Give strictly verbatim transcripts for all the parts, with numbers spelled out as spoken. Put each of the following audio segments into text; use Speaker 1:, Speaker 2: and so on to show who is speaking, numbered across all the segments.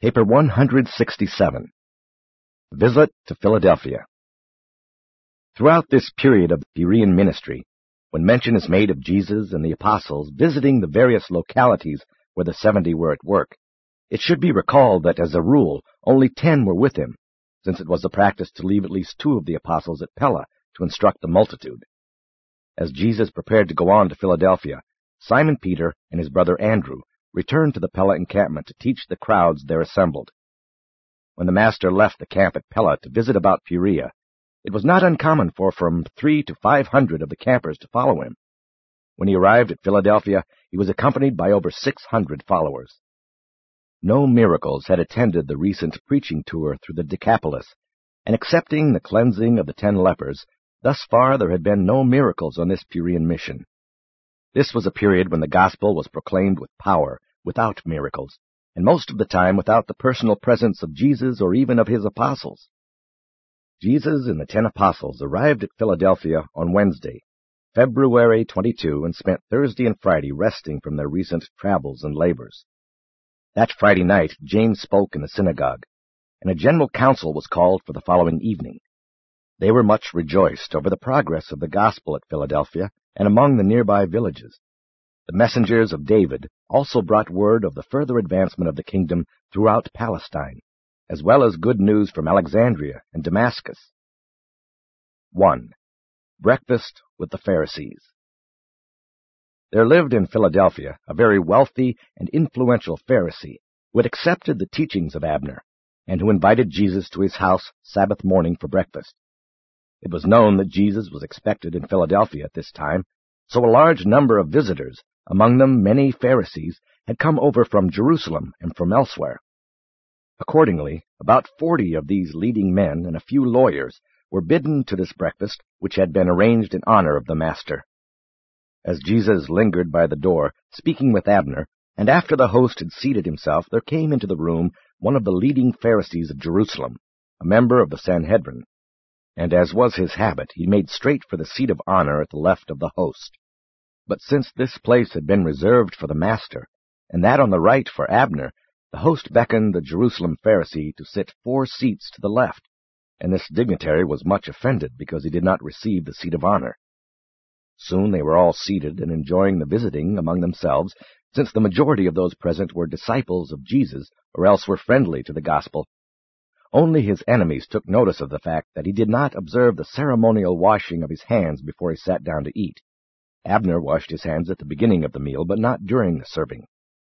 Speaker 1: Paper one hundred sixty-seven. Visit to Philadelphia. Throughout this period of the Berean ministry, when mention is made of Jesus and the apostles visiting the various localities where the seventy were at work, it should be recalled that, as a rule, only ten were with him, since it was the practice to leave at least two of the apostles at Pella to instruct the multitude. As Jesus prepared to go on to Philadelphia, Simon Peter and his brother Andrew returned to the Pella encampment to teach the crowds there assembled. When the master left the camp at Pella to visit about Perea, it was not uncommon for from three to five hundred of the campers to follow him. When he arrived at Philadelphia, he was accompanied by over six hundred followers. No miracles had attended the recent preaching tour through the Decapolis, and excepting the cleansing of the ten lepers, thus far there had been no miracles on this Berean mission. This was a period when the gospel was proclaimed with power, without miracles, and most of the time without the personal presence of Jesus or even of his apostles. Jesus and the ten apostles arrived at Philadelphia on Wednesday, February twenty-second, and spent Thursday and Friday resting from their recent travels and labors. That Friday night, James spoke in the synagogue, and a general council was called for the following evening. They were much rejoiced over the progress of the gospel at Philadelphia and among the nearby villages. The messengers of David also brought word of the further advancement of the kingdom throughout Palestine, as well as good news from Alexandria and Damascus. one. Breakfast with the Pharisees. There lived in Philadelphia a very wealthy and influential Pharisee who had accepted the teachings of Abner, and who invited Jesus to his house Sabbath morning for breakfast. It was known that Jesus was expected in Philadelphia at this time, so a large number of visitors, among them many Pharisees, had come over from Jerusalem and from elsewhere. Accordingly, about forty of these leading men and a few lawyers were bidden to this breakfast, which had been arranged in honor of the Master. As Jesus lingered by the door, speaking with Abner, and after the host had seated himself, there came into the room one of the leading Pharisees of Jerusalem, a member of the Sanhedrin. And as was his habit, he made straight for the seat of honor at the left of the host. But since this place had been reserved for the Master, and that on the right for Abner, the host beckoned the Jerusalem Pharisee to sit four seats to the left, and this dignitary was much offended because he did not receive the seat of honor. Soon they were all seated and enjoying the visiting among themselves, since the majority of those present were disciples of Jesus, or else were friendly to the gospel. Only his enemies took notice of the fact that he did not observe the ceremonial washing of his hands before he sat down to eat. Abner washed his hands at the beginning of the meal, but not during the serving.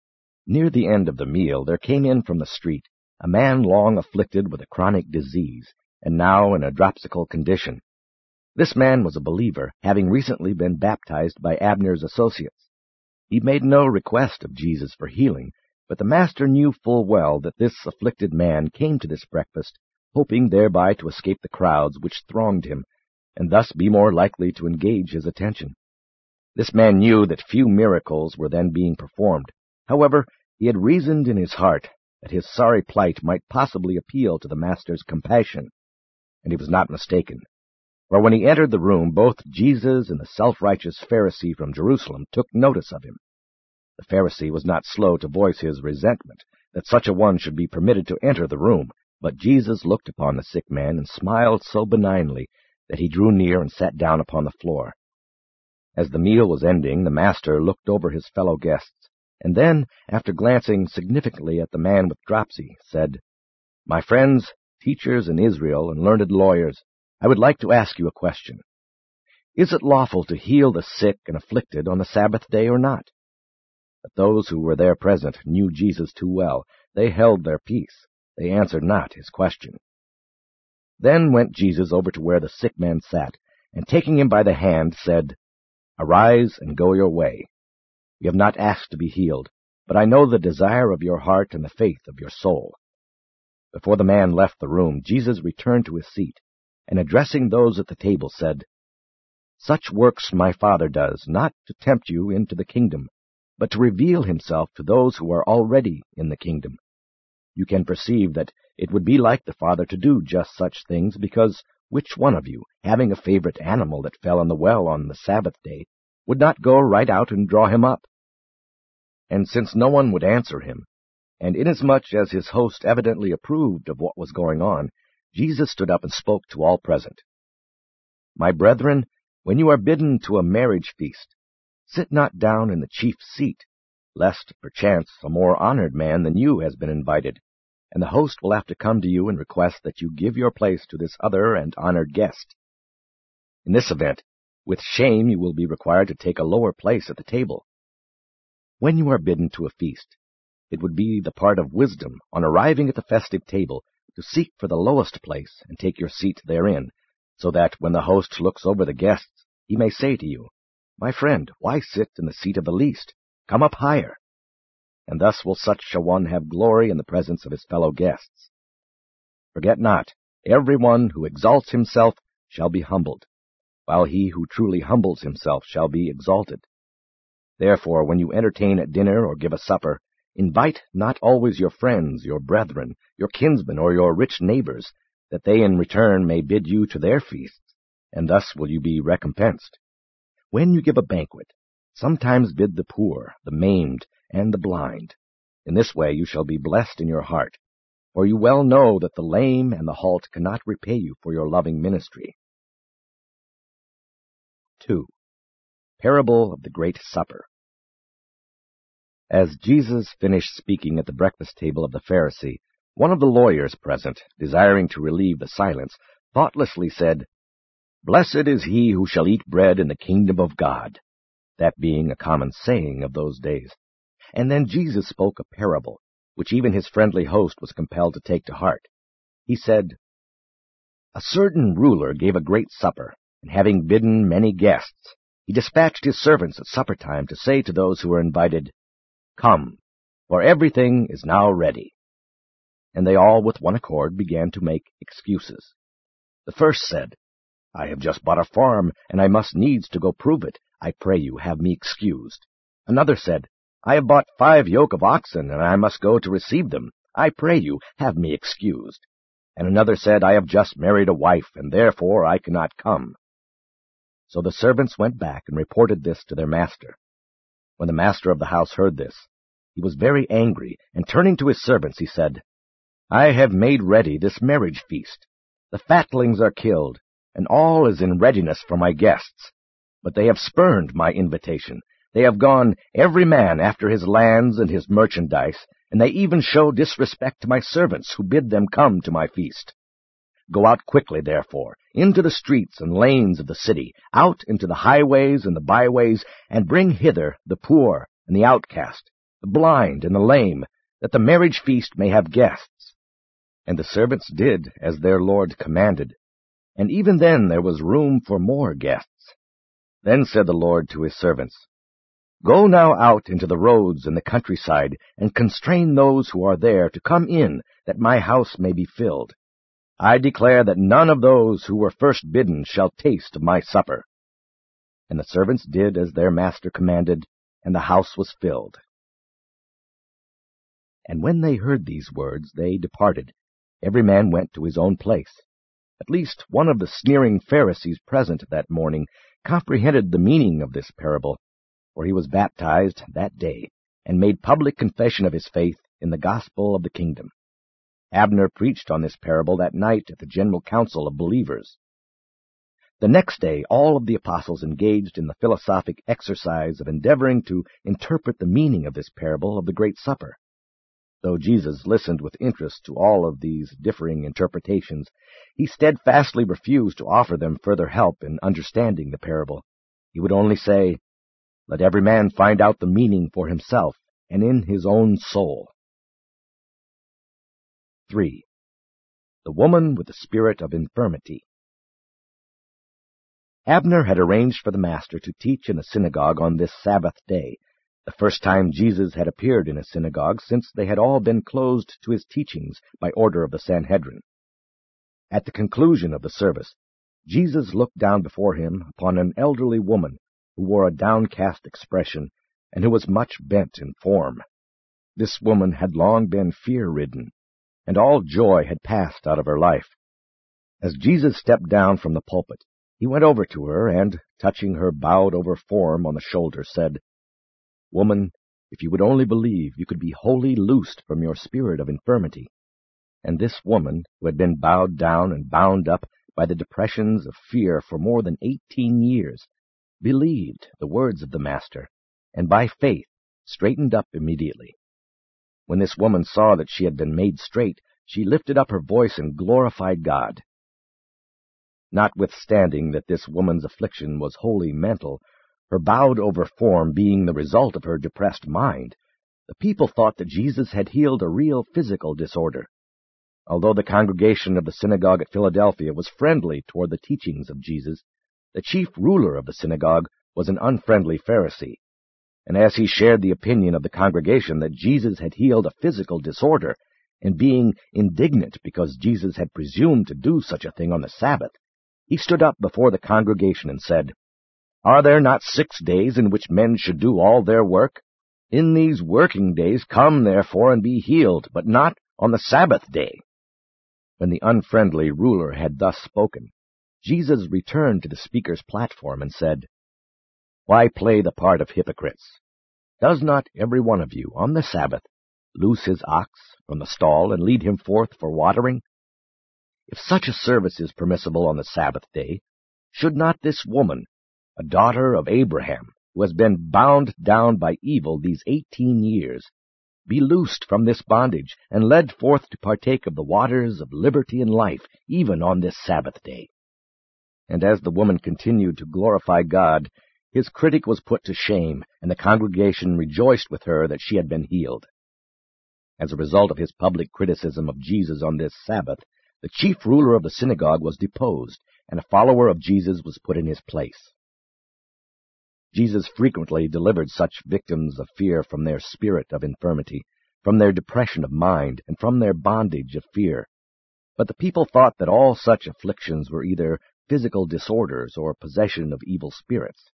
Speaker 1: Near the end of the meal there came in from the street a man long afflicted with a chronic disease, and now in a dropsical condition. This man was a believer, having recently been baptized by Abner's associates. He made no request of Jesus for healing, but the Master knew full well that this afflicted man came to this breakfast, hoping thereby to escape the crowds which thronged him, and thus be more likely to engage his attention. This man knew that few miracles were then being performed. However, he had reasoned in his heart that his sorry plight might possibly appeal to the Master's compassion, and he was not mistaken. For when he entered the room, both Jesus and the self-righteous Pharisee from Jerusalem took notice of him. The Pharisee was not slow to voice his resentment that such a one should be permitted to enter the room, but Jesus looked upon the sick man and smiled so benignly that he drew near and sat down upon the floor. As the meal was ending, the Master looked over his fellow guests, and then, after glancing significantly at the man with dropsy, said, "My friends, teachers in Israel and learned lawyers, I would like to ask you a question. Is it lawful to heal the sick and afflicted on the Sabbath day or not?" But those who were there present knew Jesus too well. They held their peace. They answered not his question. Then went Jesus over to where the sick man sat, and taking him by the hand, said, "Arise and go your way. You have not asked to be healed, but I know the desire of your heart and the faith of your soul." Before the man left the room, Jesus returned to his seat, and addressing those at the table, said, "Such works my Father does, not to tempt you into the kingdom, but to reveal himself to those who are already in the kingdom. You can perceive that it would be like the Father to do just such things, because which one of you, having a favorite animal that fell in the well on the Sabbath day, would not go right out and draw him up?" And since no one would answer him, And inasmuch as his host evidently approved of what was going on, Jesus stood up and spoke to all present. My brethren, when you are bidden to a marriage feast, sit not down in the chief seat, lest, perchance, a more honored man than you has been invited, and the host will have to come to you and request that you give your place to this other and honored guest. In this event, with shame you will be required to take a lower place at the table. When you are bidden to a feast, it would be the part of wisdom, on arriving at the festive table, to seek for the lowest place and take your seat therein, so that when the host looks over the guests, he may say to you, My friend, why sit in the seat of the least? Come up higher. And thus will such a one have glory in the presence of his fellow guests. Forget not, every one who exalts himself shall be humbled, while he who truly humbles himself shall be exalted. Therefore, when you entertain at dinner or give a supper, invite not always your friends, your brethren, your kinsmen, or your rich neighbors, that they in return may bid you to their feasts, and thus will you be recompensed. When you give a banquet, sometimes bid the poor, the maimed, and the blind. In this way you shall be blessed in your heart, for you well know that the lame and the halt cannot repay you for your loving ministry. two. Parable of the Great Supper. As Jesus finished speaking at the breakfast table of the Pharisee, one of the lawyers present, desiring to relieve the silence, thoughtlessly said, Blessed is he who shall eat bread in the kingdom of God, that being a common saying of those days. And then Jesus spoke a parable, which even his friendly host was compelled to take to heart. He said, A certain ruler gave a great supper, and having bidden many guests, he dispatched his servants at supper time to say to those who were invited, Come, for everything is now ready. And they all with one accord began to make excuses. The first said, I have just bought a farm, and I must needs to go prove it. I pray you, have me excused. Another said, I have bought five yoke of oxen, and I must go to receive them. I pray you, have me excused. And another said, I have just married a wife, and therefore I cannot come. So the servants went back and reported this to their master. When the master of the house heard this, he was very angry, and turning to his servants, he said, I have made ready this marriage feast. The fatlings are killed, and all is in readiness for my guests. But they have spurned my invitation. They have gone every man after his lands and his merchandise, and they even show disrespect to my servants who bid them come to my feast. Go out quickly, therefore, into the streets and lanes of the city, out into the highways and the byways, and bring hither the poor and the outcast, the blind and the lame, that the marriage feast may have guests. And the servants did as their Lord commanded, and even then there was room for more guests. Then said the Lord to his servants, Go now out into the roads and the countryside, and constrain those who are there to come in, that my house may be filled. I declare that none of those who were first bidden shall taste of my supper. And the servants did as their master commanded, and the house was filled. And when they heard these words, they departed. Every man went to his own place. At least one of the sneering Pharisees present that morning comprehended the meaning of this parable, for he was baptized that day, and made public confession of his faith in the gospel of the kingdom. Abner preached on this parable that night at the general council of believers. The next day all of the apostles engaged in the philosophic exercise of endeavoring to interpret the meaning of this parable of the Great Supper. Though Jesus listened with interest to all of these differing interpretations, he steadfastly refused to offer them further help in understanding the parable. He would only say, Let every man find out the meaning for himself, and in his own soul. three. The woman with the spirit of infirmity. Abner had arranged for the master to teach in a synagogue on this Sabbath day, the first time Jesus had appeared in a synagogue since they had all been closed to his teachings by order of the Sanhedrin. At the conclusion of the service, Jesus looked down before him upon an elderly woman who wore a downcast expression and who was much bent in form. This woman had long been fear-ridden, and all joy had passed out of her life. As Jesus stepped down from the pulpit, he went over to her and, touching her bowed-over form on the shoulder, said, Woman, If you would only believe, you could be wholly loosed from your spirit of infirmity. And this woman, who had been bowed down and bound up by the depressions of fear for more than eighteen years, believed the words of the Master, and by faith straightened up immediately. When this woman saw that she had been made straight, she lifted up her voice and glorified God. Notwithstanding that this woman's affliction was wholly mental, her bowed-over form being the result of her depressed mind, the people thought that Jesus had healed a real physical disorder. Although the congregation of the synagogue at Philadelphia was friendly toward the teachings of Jesus, the chief ruler of the synagogue was an unfriendly Pharisee, and as he shared the opinion of the congregation that Jesus had healed a physical disorder, and being indignant because Jesus had presumed to do such a thing on the Sabbath, he stood up before the congregation and said, "Are there not six days in which men should do all their work? In these working days come, therefore, and be healed, but not on the Sabbath day." When the unfriendly ruler had thus spoken, Jesus returned to the speaker's platform and said, "Why play the part of hypocrites? Does not every one of you, on the Sabbath, loose his ox from the stall and lead him forth for watering? If such a service is permissible on the Sabbath day, should not this woman, a daughter of Abraham, who has been bound down by evil these eighteen years, be loosed from this bondage and led forth to partake of the waters of liberty and life, even on this Sabbath day?" And as the woman continued to glorify God, his critic was put to shame, and the congregation rejoiced with her that she had been healed. As a result of his public criticism of Jesus on this Sabbath, the chief ruler of the synagogue was deposed, and a follower of Jesus was put in his place. Jesus frequently delivered such victims of fear from their spirit of infirmity, from their depression of mind, and from their bondage of fear. But the people thought that all such afflictions were either physical disorders or possession of evil spirits.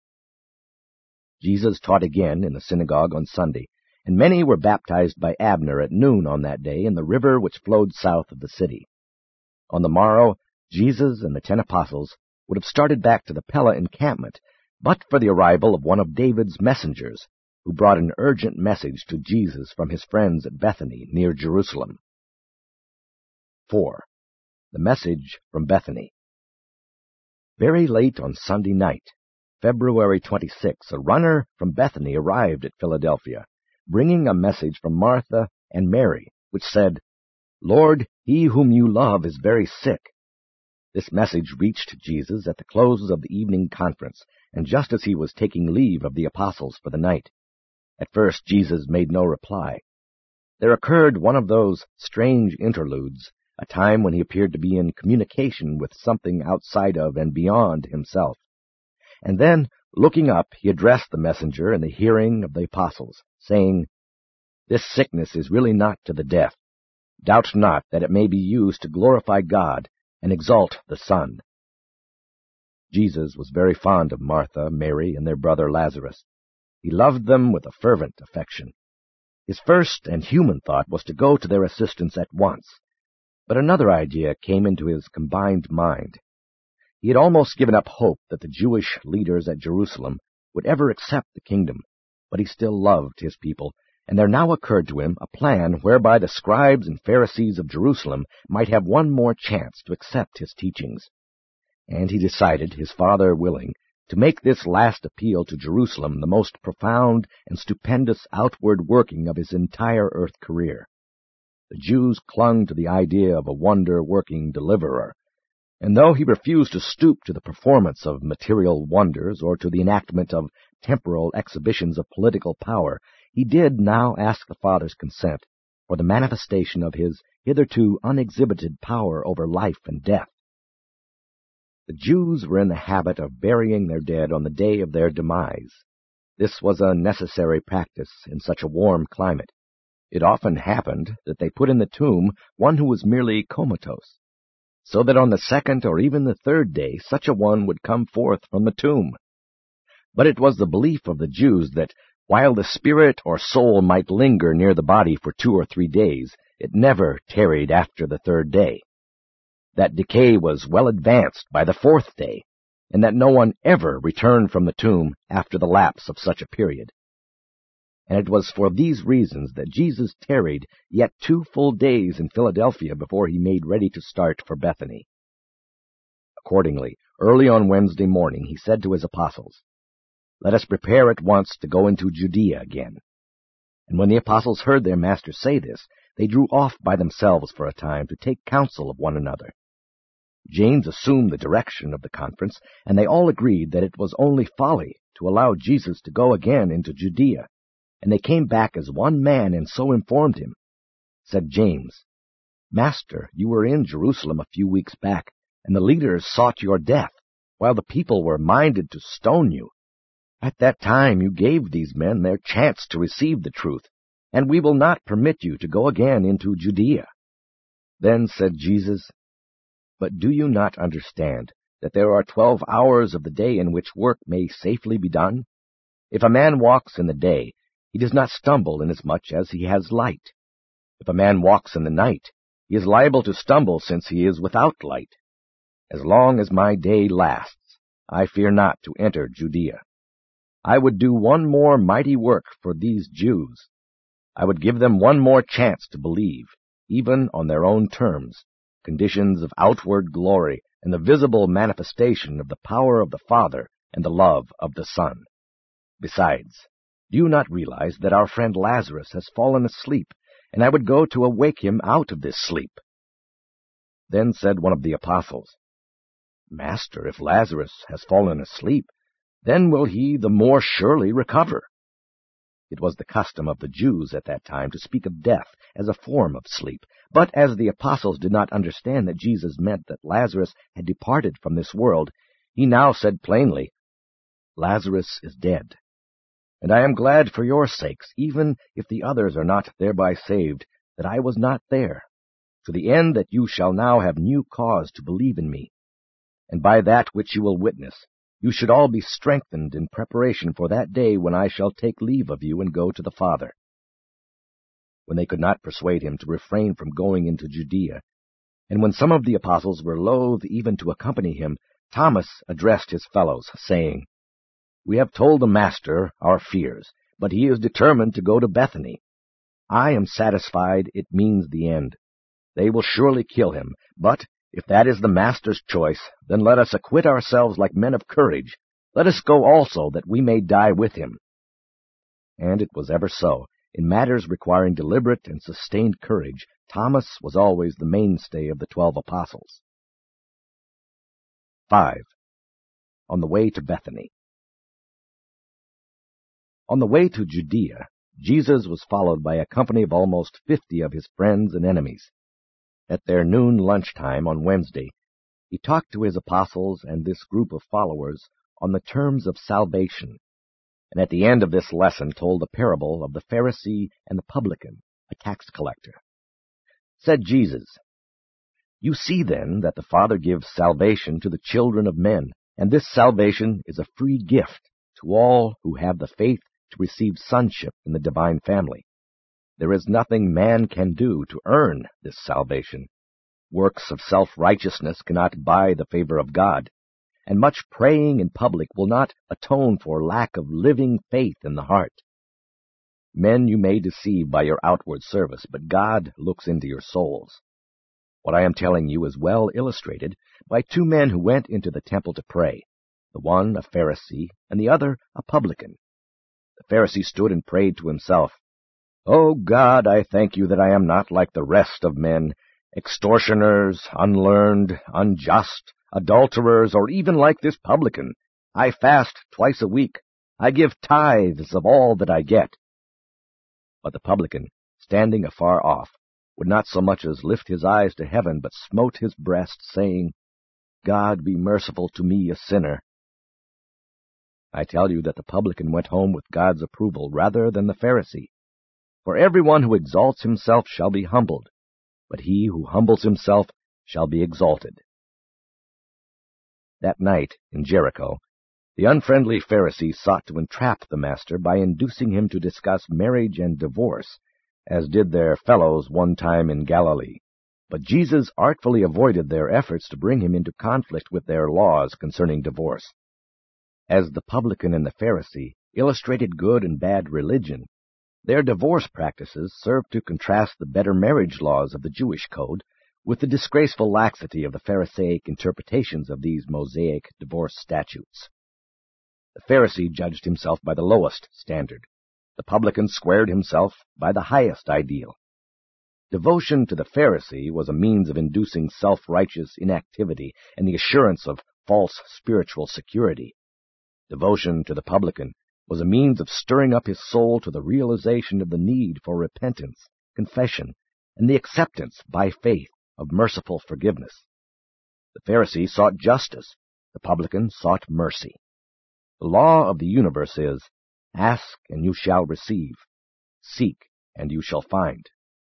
Speaker 1: Jesus taught again in the synagogue on Sunday, and many were baptized by Abner at noon on that day in the river which flowed south of the city. On the morrow, Jesus and the ten apostles would have started back to the Pella encampment, but for the arrival of one of David's messengers, who brought an urgent message to Jesus from his friends at Bethany near Jerusalem. four. The message from Bethany. Very late on Sunday night, February twenty-sixth, a runner from Bethany arrived at Philadelphia, bringing a message from Martha and Mary, which said, "Lord, he whom you love is very sick." This message reached Jesus at the close of the evening conference, and just as he was taking leave of the apostles for the night. At first Jesus made no reply. There occurred one of those strange interludes, a time when he appeared to be in communication with something outside of and beyond himself. And then, looking up, he addressed the messenger in the hearing of the apostles, saying, "This sickness is really not to the death. Doubt not that it may be used to glorify God and exalt the Son." Jesus was very fond of Martha, Mary, and their brother Lazarus. He loved them with a fervent affection. His first and human thought was to go to their assistance at once, but another idea came into his combined mind. He had almost given up hope that the Jewish leaders at Jerusalem would ever accept the kingdom, but he still loved his people, and there now occurred to him a plan whereby the scribes and Pharisees of Jerusalem might have one more chance to accept his teachings. And he decided, his Father willing, to make this last appeal to Jerusalem the most profound and stupendous outward working of his entire earth career. The Jews clung to the idea of a wonder-working deliverer, and though he refused to stoop to the performance of material wonders or to the enactment of temporal exhibitions of political power, he did now ask the Father's consent for the manifestation of his hitherto unexhibited power over life and death. The Jews were in the habit of burying their dead on the day of their demise. This was a necessary practice in such a warm climate. It often happened that they put in the tomb one who was merely comatose, so that on the second or even the third day such a one would come forth from the tomb. But it was the belief of the Jews that, while the spirit or soul might linger near the body for two or three days, it never tarried after the third day. That decay was well advanced by the fourth day, and that no one ever returned from the tomb after the lapse of such a period. and it was for these reasons that Jesus tarried yet two full days in Philadelphia before he made ready to start for Bethany. Accordingly, early on Wednesday morning he said to his apostles, "Let us prepare at once to go into Judea again." And when the apostles heard their master say this, they drew off by themselves for a time to take counsel of one another. James assumed the direction of the conference, and they all agreed that it was only folly to allow Jesus to go again into Judea. And they came back as one man and so informed him. Said James, "Master, you were in Jerusalem a few weeks back, and the leaders sought your death, while the people were minded to stone you. At that time you gave these men their chance to receive the truth, and we will not permit you to go again into Judea." Then said Jesus, "But do you not understand that there are twelve hours of the day in which work may safely be done? If a man walks in the day, he does not stumble inasmuch as he has light. If a man walks in the night, he is liable to stumble since he is without light. As long as my day lasts, I fear not to enter Judea. I would do one more mighty work for these Jews. I would give them one more chance to believe, even on their own terms, conditions of outward glory and the visible manifestation of the power of the Father and the love of the Son. Besides, do you not realize that our friend Lazarus has fallen asleep, and I would go to awake him out of this sleep?" Then said one of the apostles, "Master, if Lazarus has fallen asleep, then will he the more surely recover." It was the custom of the Jews at that time to speak of death as a form of sleep, but as the apostles did not understand that Jesus meant that Lazarus had departed from this world, he now said plainly, "Lazarus is dead. And I am glad for your sakes, even if the others are not thereby saved, that I was not there, to the end that you shall now have new cause to believe in me. And by that which you will witness, you should all be strengthened in preparation for that day when I shall take leave of you and go to the Father." When they could not persuade him to refrain from going into Judea, and when some of the apostles were loath even to accompany him, Thomas addressed his fellows, saying, "We have told the Master our fears, but he is determined to go to Bethany. I am satisfied it means the end. They will surely kill him, but if that is the Master's choice, then let us acquit ourselves like men of courage. Let us go also, that we may die with him." And it was ever so. In matters requiring deliberate and sustained courage, Thomas was always the mainstay of the twelve apostles. Five. On the way to Bethany. On the way to Judea, Jesus was followed by a company of almost fifty of his friends and enemies. At their noon lunchtime on Wednesday, he talked to his apostles and this group of followers on the terms of salvation, and at the end of this lesson told the parable of the Pharisee and the publican, a tax collector. Said Jesus, "You see then that the Father gives salvation to the children of men, and this salvation is a free gift to all who have the faith to receive sonship in the divine family. There is nothing man can do to earn this salvation. Works of self-righteousness cannot buy the favor of God, and much praying in public will not atone for lack of living faith in the heart. Men you may deceive by your outward service, but God looks into your souls. What I am telling you is well illustrated by two men who went into the temple to pray, the one a Pharisee and the other a publican. The Pharisee stood and prayed to himself, 'O God, I thank you that I am not like the rest of men, extortioners, unlearned, unjust, adulterers, or even like this publican. I fast twice a week. I give tithes of all that I get.' But the publican, standing afar off, would not so much as lift his eyes to heaven, but smote his breast, saying, 'God be merciful to me, a sinner.' I tell you that the publican went home with God's approval rather than the Pharisee. For everyone who exalts himself shall be humbled, but he who humbles himself shall be exalted." That night, in Jericho, the unfriendly Pharisee sought to entrap the Master by inducing him to discuss marriage and divorce, as did their fellows one time in Galilee. But Jesus artfully avoided their efforts to bring him into conflict with their laws concerning divorce. As the publican and the Pharisee illustrated good and bad religion, Their divorce practices served to contrast the better marriage laws of the Jewish code with the disgraceful laxity of the Pharisaic interpretations of these Mosaic divorce statutes. The Pharisee judged himself by the lowest standard. The publican squared himself by the highest ideal. Devotion to the Pharisee was a means of inducing self-righteous inactivity and the assurance of false spiritual security. Devotion to the publican was a means of stirring up his soul to the realization of the need for repentance, confession, and the acceptance by faith of merciful forgiveness. The Pharisee sought justice. The publican sought mercy. The law of the universe is, ask and you shall receive, seek and you shall find.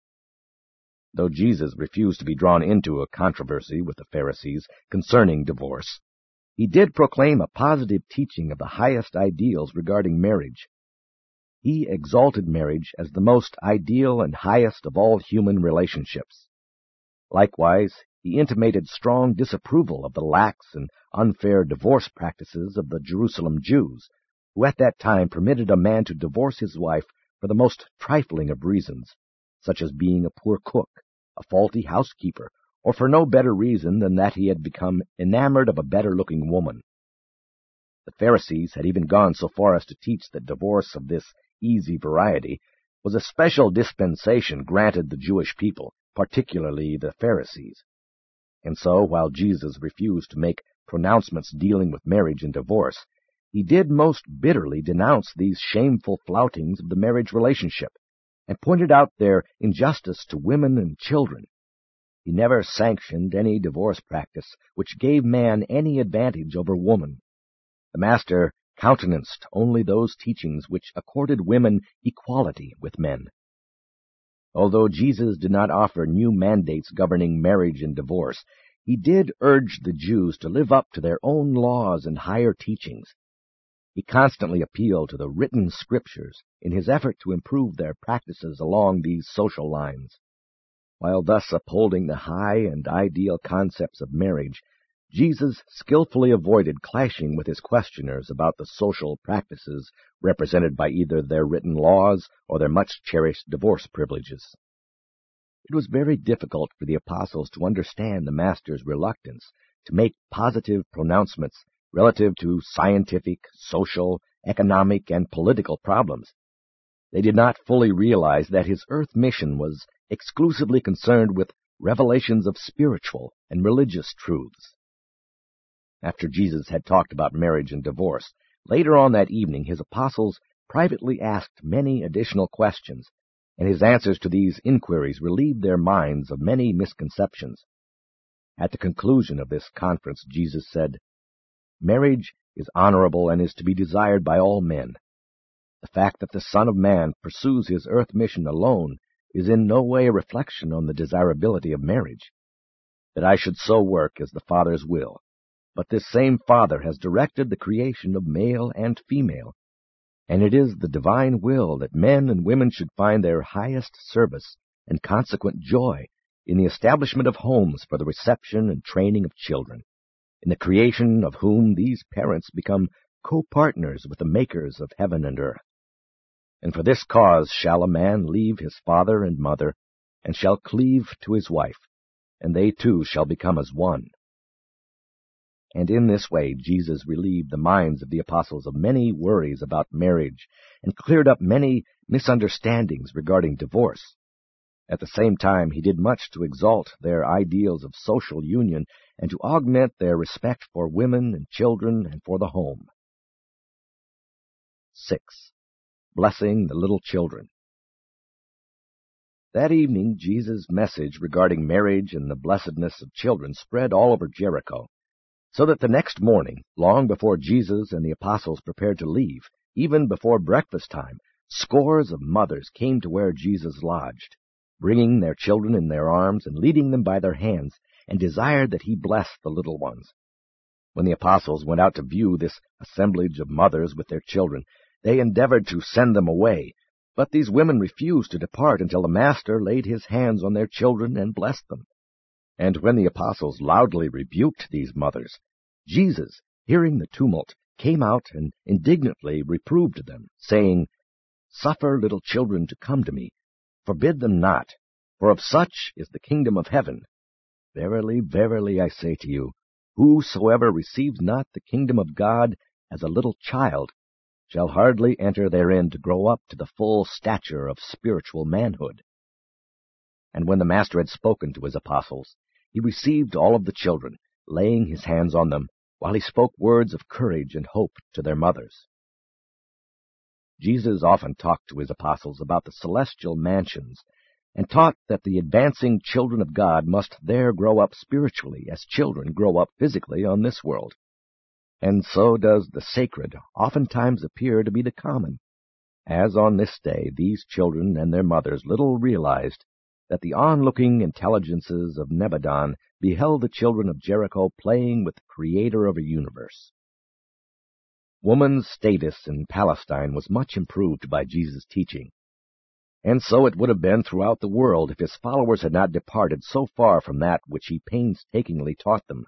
Speaker 1: Though Jesus refused to be drawn into a controversy with the Pharisees concerning divorce, he did proclaim a positive teaching of the highest ideals regarding marriage. He exalted marriage as the most ideal and highest of all human relationships. Likewise, he intimated strong disapproval of the lax and unfair divorce practices of the Jerusalem Jews, who at that time permitted a man to divorce his wife for the most trifling of reasons, such as being a poor cook, a faulty housekeeper, or for no better reason than that he had become enamored of a better-looking woman. The Pharisees had even gone so far as to teach that divorce of this easy variety was a special dispensation granted the Jewish people, particularly the Pharisees. And so, while Jesus refused to make pronouncements dealing with marriage and divorce, he did most bitterly denounce these shameful floutings of the marriage relationship, and pointed out their injustice to women and children. He never sanctioned any divorce practice which gave man any advantage over woman. The Master countenanced only those teachings which accorded women equality with men. Although Jesus did not offer new mandates governing marriage and divorce, he did urge the Jews to live up to their own laws and higher teachings. He constantly appealed to the written scriptures in his effort to improve their practices along these social lines. While thus upholding the high and ideal concepts of marriage, Jesus skillfully avoided clashing with his questioners about the social practices represented by either their written laws or their much-cherished divorce privileges. It was very difficult for the apostles to understand the Master's reluctance to make positive pronouncements relative to scientific, social, economic, and political problems. They did not fully realize that his earth mission was exclusively concerned with revelations of spiritual and religious truths. After Jesus had talked about marriage and divorce, later on that evening his apostles privately asked many additional questions, and his answers to these inquiries relieved their minds of many misconceptions. At the conclusion of this conference, Jesus said, "Marriage is honorable and is to be desired by all men. The fact that the Son of Man pursues his earth mission alone is in no way a reflection on the desirability of marriage. That I should so work is the Father's will, but this same Father has directed the creation of male and female, and it is the divine will that men and women should find their highest service and consequent joy in the establishment of homes for the reception and training of children, in the creation of whom these parents become co-partners with the makers of heaven and earth. And for this cause shall a man leave his father and mother, and shall cleave to his wife, and they two shall become as one." And in this way Jesus relieved the minds of the apostles of many worries about marriage, and cleared up many misunderstandings regarding divorce. At the same time, he did much to exalt their ideals of social union, and to augment their respect for women and children and for the home. Six. Blessing the little children. That evening, Jesus' message regarding marriage and the blessedness of children spread all over Jericho, so that the next morning, long before Jesus and the apostles prepared to leave, even before breakfast time, scores of mothers came to where Jesus lodged, bringing their children in their arms and leading them by their hands, and desired that he bless the little ones. When the apostles went out to view this assemblage of mothers with their children, they endeavored to send them away, but these women refused to depart until the Master laid his hands on their children and blessed them. And when the apostles loudly rebuked these mothers, Jesus, hearing the tumult, came out and indignantly reproved them, saying, Suffer little children to come to me. Forbid them not, for of such is the kingdom of heaven. Verily, verily, I say to you, whosoever receives not the kingdom of God as a little child shall hardly enter therein to grow up to the full stature of spiritual manhood. And when the Master had spoken to his apostles, he received all of the children, laying his hands on them, while he spoke words of courage and hope to their mothers. Jesus often talked to his apostles about the celestial mansions, and taught that the advancing children of God must there grow up spiritually as children grow up physically on this world. And so does the sacred oftentimes appear to be the common, as on this day these children and their mothers little realized that the onlooking intelligences of Nebadon beheld the children of Jericho playing with the Creator of a universe. Woman's status in Palestine was much improved by Jesus' teaching, and so it would have been throughout the world if his followers had not departed so far from that which he painstakingly taught them.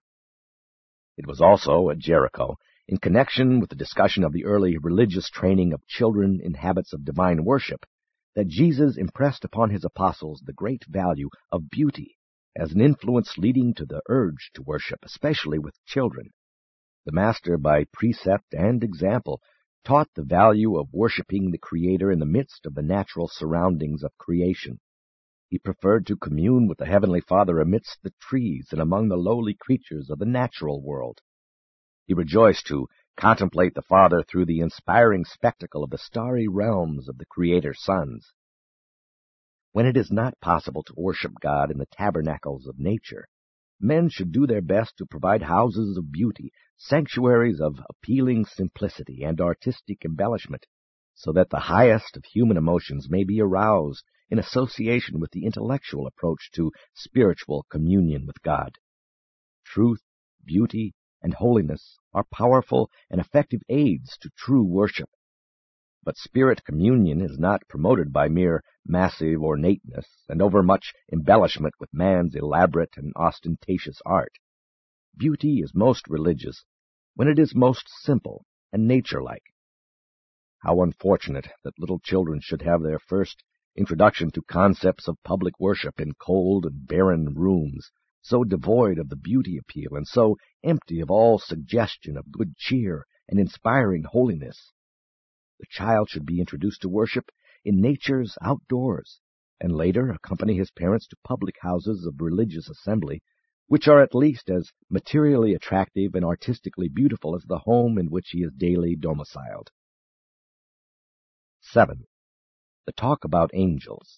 Speaker 1: It was also at Jericho, in connection with the discussion of the early religious training of children in habits of divine worship, that Jesus impressed upon his apostles the great value of beauty as an influence leading to the urge to worship, especially with children. The Master, by precept and example, taught the value of worshiping the Creator in the midst of the natural surroundings of creation. He preferred to commune with the Heavenly Father amidst the trees and among the lowly creatures of the natural world. He rejoiced to contemplate the Father through the inspiring spectacle of the starry realms of the Creator's sons. When it is not possible to worship God in the tabernacles of nature, men should do their best to provide houses of beauty, sanctuaries of appealing simplicity and artistic embellishment, so that the highest of human emotions may be aroused in association with the intellectual approach to spiritual communion with God. Truth, beauty, and holiness are powerful and effective aids to true worship. But spirit communion is not promoted by mere massive ornateness and overmuch embellishment with man's elaborate and ostentatious art. Beauty is most religious when it is most simple and nature-like. How unfortunate that little children should have their first introduction to concepts of public worship in cold and barren rooms, so devoid of the beauty appeal and so empty of all suggestion of good cheer and inspiring holiness. The child should be introduced to worship in nature's outdoors, and later accompany his parents to public houses of religious assembly, which are at least as materially attractive and artistically beautiful as the home in which he is daily domiciled. Seven. The talk about angels.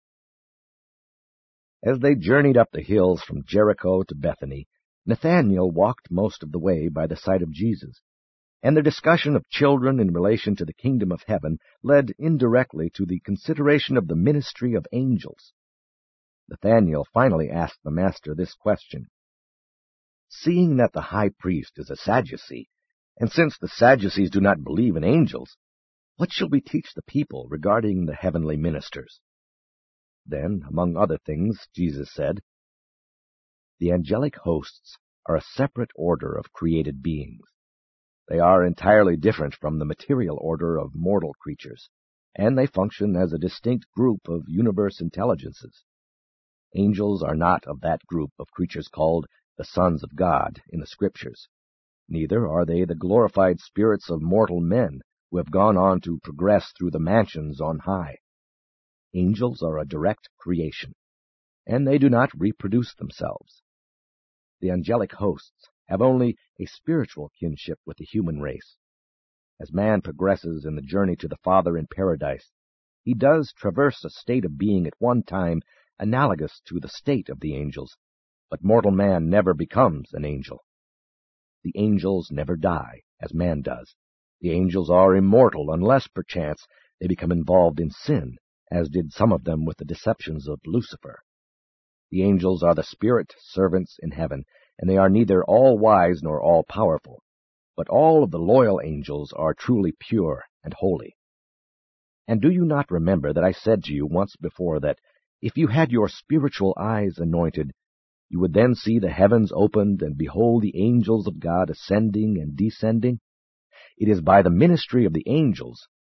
Speaker 1: As they journeyed up the hills from Jericho to Bethany, Nathanael walked most of the way by the side of Jesus, and their discussion of children in relation to the kingdom of heaven led indirectly to the consideration of the ministry of angels. Nathanael finally asked the Master this question: "Seeing that the high priest is a Sadducee, and since the Sadducees do not believe in angels, what shall we teach the people regarding the heavenly ministers?" Then, among other things, Jesus said, "The angelic hosts are a separate order of created beings. They are entirely different from the material order of mortal creatures, and they function as a distinct group of universe intelligences. Angels are not of that group of creatures called the sons of God in the Scriptures. Neither are they the glorified spirits of mortal men who have gone on to progress through the mansions on high. Angels are a direct creation, and they do not reproduce themselves. The angelic hosts have only a spiritual kinship with the human race. As man progresses in the journey to the Father in paradise, he does traverse a state of being at one time analogous to the state of the angels, but mortal man never becomes an angel. The angels never die, as man does. The angels are immortal unless, perchance, they become involved in sin, as did some of them with the deceptions of Lucifer. The angels are the spirit servants in heaven, and they are neither all-wise nor all-powerful, but all of the loyal angels are truly pure and holy. And do you not remember that I said to you once before that, if you had your spiritual eyes anointed, you would then see the heavens opened and behold the angels of God ascending and descending? It is by the ministry of the angels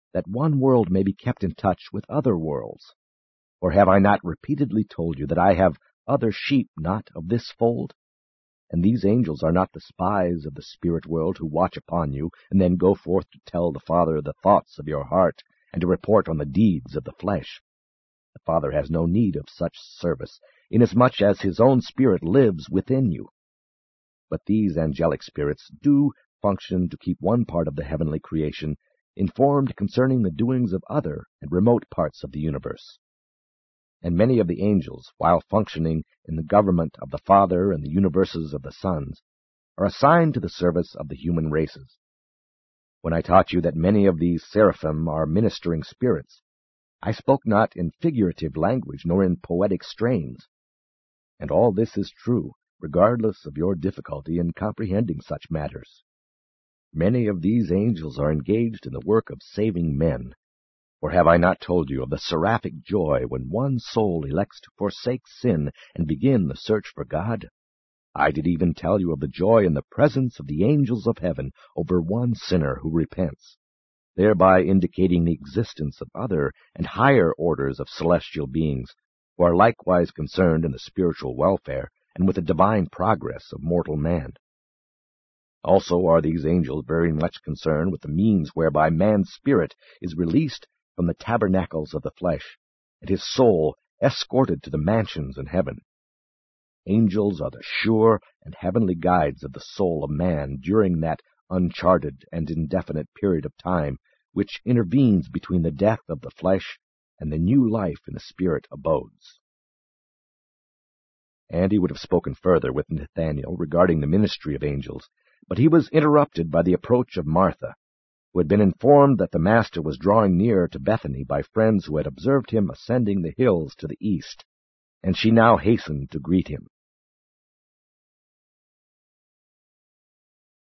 Speaker 1: that one world may be kept in touch with other worlds? Or have I not repeatedly told you that I have other sheep not of this fold? And these angels are not the spies of the spirit world who watch upon you, and then go forth to tell the Father the thoughts of your heart, and to report on the deeds of the flesh. The Father has no need of such service, inasmuch as his own Spirit lives within you. But these angelic spirits do function to keep one part of the heavenly creation informed concerning the doings of other and remote parts of the universe. And many of the angels, while functioning in the government of the Father and the universes of the sons, are assigned to the service of the human races. When I taught you that many of these seraphim are ministering spirits, I spoke not in figurative language nor in poetic strains. And all this is true, regardless of your difficulty in comprehending such matters. Many of these angels are engaged in the work of saving men. Or have I not told you of the seraphic joy when one soul elects to forsake sin and begin the search for God? I did even tell you of the joy in the presence of the angels of heaven over one sinner who repents, thereby indicating the existence of other and higher orders of celestial beings who are likewise concerned in the spiritual welfare and with the divine progress of mortal man. Also are these angels very much concerned with the means whereby man's spirit is released from the tabernacles of the flesh, and his soul escorted to the mansions in heaven. Angels are the sure and heavenly guides of the soul of man during that uncharted and indefinite period of time which intervenes between the death of the flesh and the new life in the spirit abodes. And he would have spoken further with Nathanael regarding the ministry of angels, but he was interrupted by the approach of Martha, who had been informed that the Master was drawing near to Bethany by friends who had observed him ascending the hills to the east, and she now hastened to greet him.